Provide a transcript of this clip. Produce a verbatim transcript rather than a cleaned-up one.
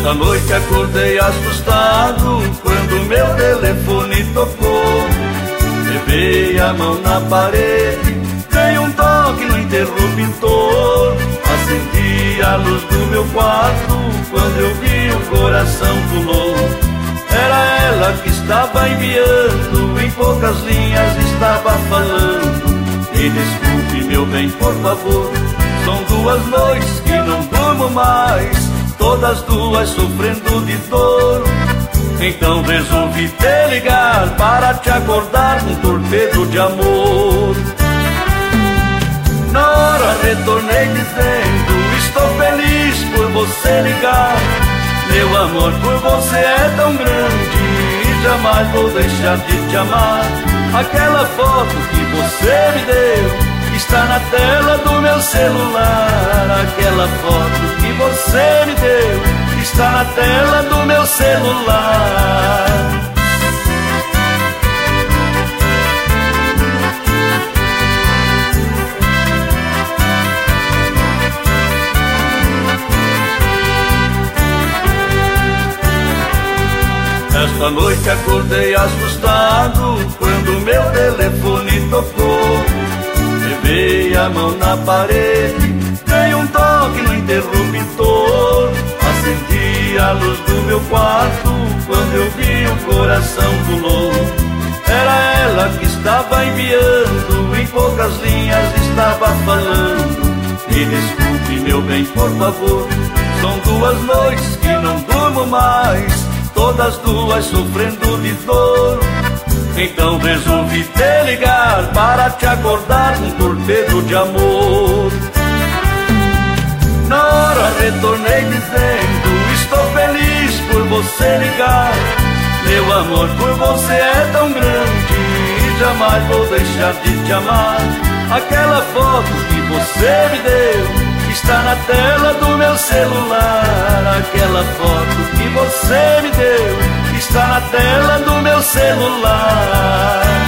Esta noite acordei assustado quando meu telefone tocou. Levei a mão na parede, dei um toque no interruptor. Acendi a luz do meu quarto quando eu vi o coração pulou. Era ela que estava enviando, em poucas linhas estava falando. Me desculpe, meu bem, por favor, são duas noites que não durmo mais, todas duas sofrendo de dor. Então resolvi te ligar para te acordar com um torpedo de amor. Na hora retornei dizendo, estou feliz por você ligar. Meu amor por você é tão grande e jamais vou deixar de te amar. Aquela foto que você me deu está na tela do meu celular. Aquela foto que você me deu está na tela do meu celular. Esta noite acordei assustado quando meu telefone tocou. Levei a mão na parede, dei um toque no interruptor. Acendi a luz do meu quarto quando eu vi o coração pulou. Era ela que estava enviando, em poucas linhas estava falando. Me desculpe, meu bem, por favor, são duas noites que não durmo mais, todas duas sofrendo de dor. Então resolvi te ligar para te acordar com um torpedo de amor. Na hora retornei dizendo, estou feliz por você ligar. Meu amor por você é tão grande e jamais vou deixar de te amar. Aquela foto que você me deu está na tela do meu celular. Aquela foto que você me deu está na tela do meu celular.